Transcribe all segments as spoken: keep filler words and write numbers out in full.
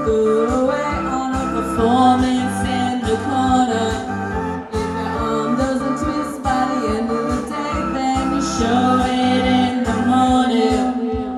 put away on a performance in the corner. If your arm doesn't twist by the end of the day, then you show it in the morning.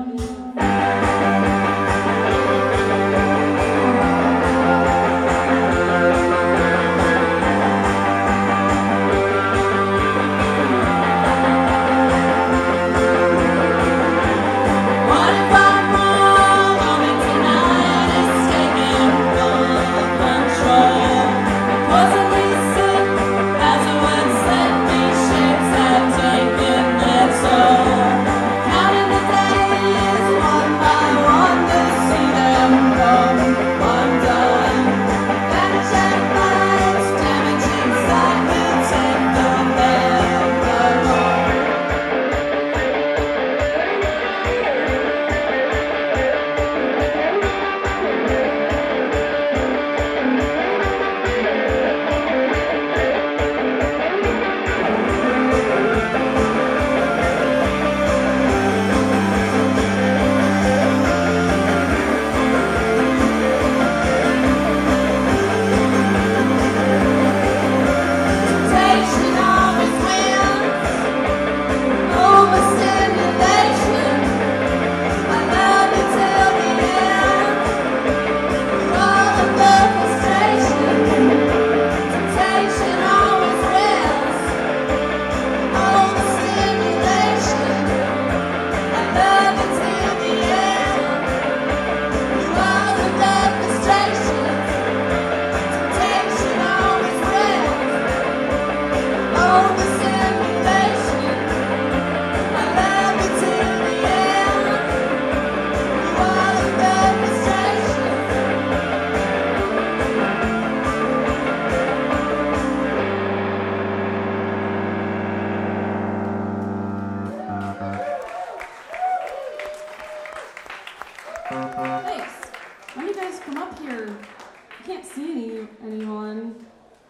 Thanks. Why don't you guys come up here? I can't see any anyone.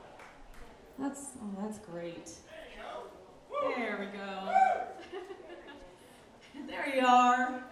That's oh, that's great. There we go. There you are.